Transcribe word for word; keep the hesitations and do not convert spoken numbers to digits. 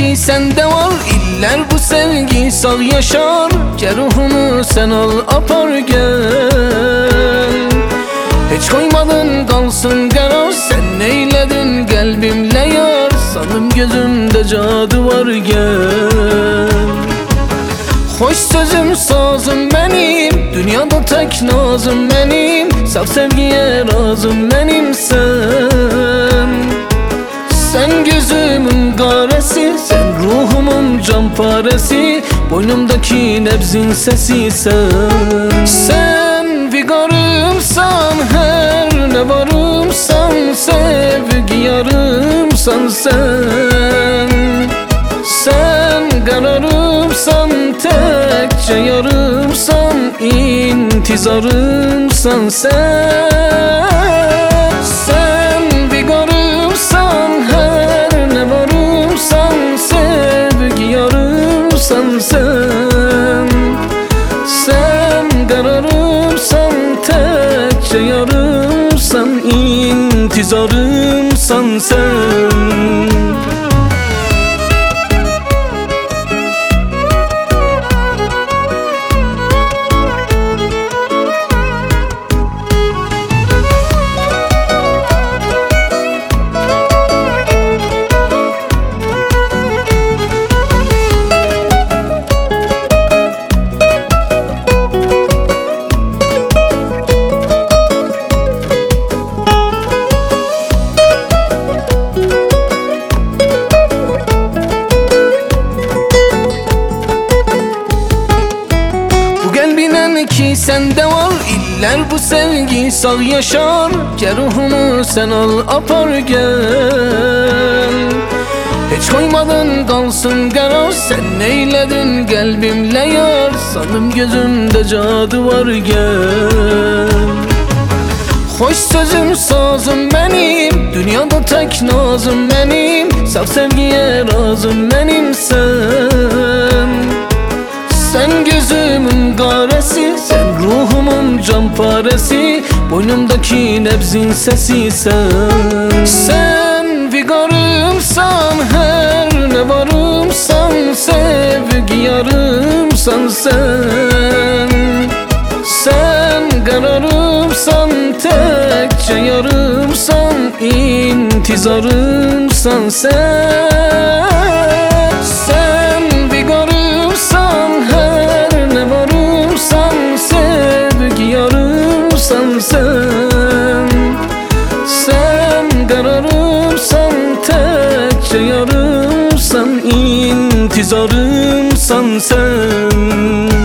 ki sende var, iller bu sevgi sal yaşar. Gel ruhumu sen al apar gel. Hiç koymadın kalsın karar, sen eyledin kalbimle yar. Sanım gözümde cadı var gel. Hoş sözüm sazım benim, dünyada tek nazım benim. Saf sevgiye razım benim sen. Sen gözümün garesi, sen ruhumun can paresi. Boynumdaki nebzin sesi sen. Sen vigarımsan, her ne varımsan. Sevgi yarımsan sen. Sen kararımsan, tekçe yarımsan. İntizarımsan sen. Sen vigarımsan, her ne varımsan. Sevgi yarımsan sen. Sen kararımsan, tekçe yarımsan. İntizarımsan sen. Ki sende var, iller bu sevgi sal yaşar. Gel ruhumu sen al apar gel. Hiç koymadın kalsın karar, sen eyledin kalbimle yar. Sanım gözümde cadı var gel. Hoş sözüm sazım benim, dünyada tek nazım benim. Saf sevgiye razım benim sen. Sen gözümün garesi, sen ruhumun can paresi. Boynumdaki nebzin sesi sen. Sen vigarımsan, her ne varımsan. Sevgi yarımsan sen. Sen kararımsan, tekçe yarımsan. İntizarımsan sen. Sen vigarımsan, her ne varımsan. Sevgi yarımsan sen. Sen kararımsan, tekçe yarımsan. İntizarımsan sen.